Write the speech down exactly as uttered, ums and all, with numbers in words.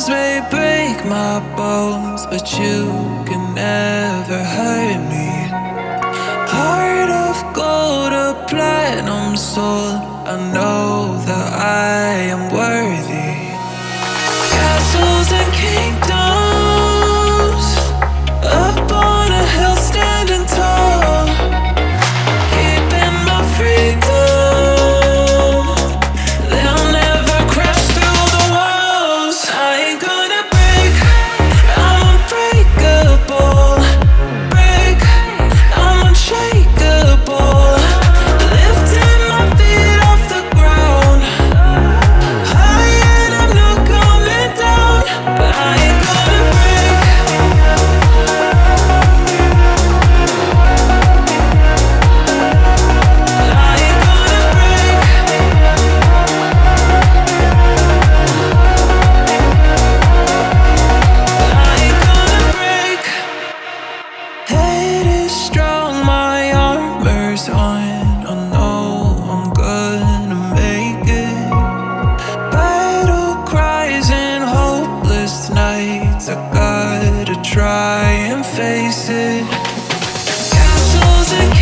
Walls may break my bones, but you can never hurt me. Heart of gold, a platinum soul. I know that I am worthy. Castles and kingdoms, up on a hill standing tall, keeping my freedom. They'll never crash through the walls. I ain't gonna break, I'm unbreakable. Break, I'm unshakable. Lifting my feet off the ground, high and I'm not coming down. But I ain't gonna break. I ain't gonna break. I ain't gonna break. Head is strong, my armor's on. I know I'm gonna make it. Battle cries and hopeless nights, I gotta try and face it. Castles and